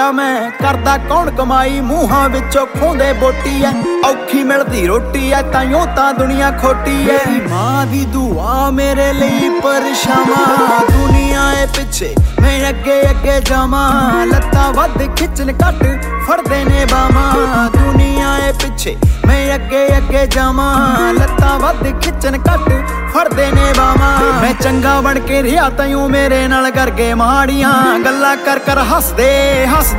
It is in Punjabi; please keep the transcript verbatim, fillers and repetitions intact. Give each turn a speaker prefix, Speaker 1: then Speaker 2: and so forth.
Speaker 1: ਭਲਾ ਮੈਂ ਕਰਦਾ ਕੌਣ ਕਮਾਈ, ਮੂੰਹਾਂ ਵਿੱਚੋਂ ਖੋਂਦੇ ਬੋਟੀ ਐ, ਔਖੀ ਮਿਲਦੀ ਰੋਟੀ ਐ ਤਾਈਓ ਤਾਂ ਦੁਨੀਆ ਖੋਟੀ ਐ। ਮਾਂ ਦੀ ਦੁਆ ਮੇਰੇ ਲਈ ਪਰਛਾਵਾਂ, ਦੁਨੀਆ ਏ ਪਿੱਛੇ ਮੈਂ ਅੱਗੇ ਅੱਗੇ ਜਾਵਾਂ, ਲੱਤਾਂ ਵੱਧ ਖਿੱਚਣ ਘੱਟ ਫੜਦੇ ਨੇ ਬਾਵਾਂ, ਦੁਨੀਆ ਏ ਪਿੱਛੇ ਮੈਂ ਅੱਗੇ ਅੱਗੇ ਜਾਵਾਂ, ਲੱਤਾਂ ਵੱਧ ਖਿੱਚਣ ਘੱਟ ਫੜਦੇ ਨੇ ਬਾਵਾਂ। ਮੈਂ ਚੰਗਾ ਬਣ ਕੇ ਰਿਹਾ ਤਾਈਓ ਮੇਰੇ ਨਾਲ ਕਰਕੇ ਮਾੜੀਆਂ ਗੱਲਾਂ ਕਰ ਕਰ ਹੱਸਦੇ ਹੱਸਦੇ